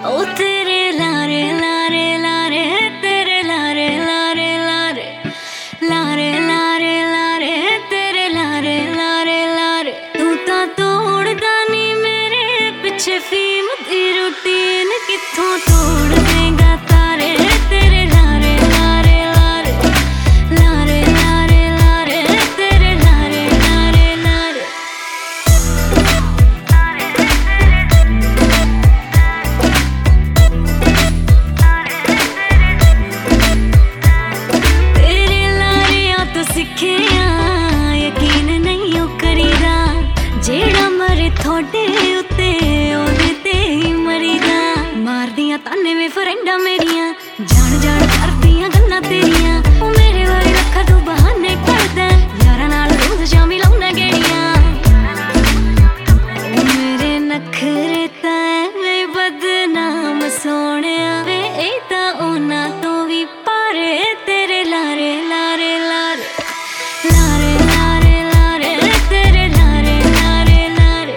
ओ तेरे लारे लारे लारे, तेरे लारे लारे लारे, लारे लारे लारे, तेरे लारे लारे लारे। तू तां तोड़दा नी मेरे पिछे फीम दी रूटीन, कित्थों तोड़ देगा तारे तेरे लारे लारे लारे, लारे लारे लारे, तेरे लारे लारे लारे। सिक्खिया यकीन नहीं ओ करीदा, जेड़ा मरे थोड़े उत्ते ओदे ते ही मरीदा। मारदियां ताने में फ्रेंडा मेरियां, जान जान करदियां गल्लां तेरियां। ओ मेरे वाले रखा तू बहाने करदा, यारां नाल रोज शामी लाउना गेड़ियां। ओ मेरे नखरे तां ऐवें बदनाम सोहणिया वे, ए तां ओना तो भी पारे तेरे लारे लारे लारे, लारे लारे लारे, तेरे लारे लारे लारे।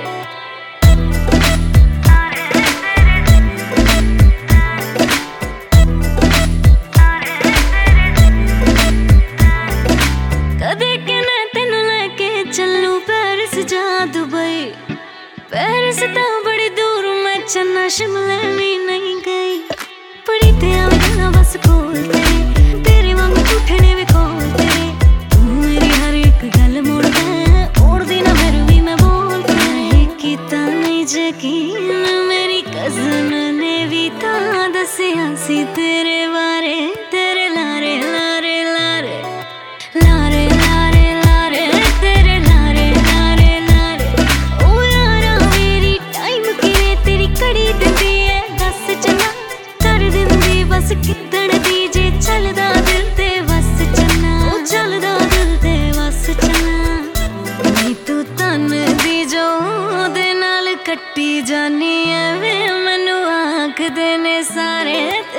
कदे कहना तेनू लेके चलूं पेरिस जा दुबई, पेरिस तां बड़ी दूर मैं चन्ना शिमले भी नहीं गई। बड़ी ते आवे गल्लां बस कोल तेरे, तेरे वांगू उठने वे कोल तेरे। तू मेरी हर एक गल मोड़दी ना फिर भी मैं बोलता है। कीता नहीं यकीन मेरी कज़न ने भी तां दस्सिया सी तेरे बारे, तेरे लारे लारे लारे, लारे लारे लारे, तेरे लारे लारे लारे। ओ यारा मेरी टाइम किवें तेरी घड़ी दिंदी है, दस चन्ना कर दिंदी बस किदण दी। जे चलदा दिल ते बस चन्ना, ओ चलदा दिल ते बस चन्ना। नी तू तन दी जो दे नाल कट्टी जानी ऐ वे, मैनू आखदे ने सारे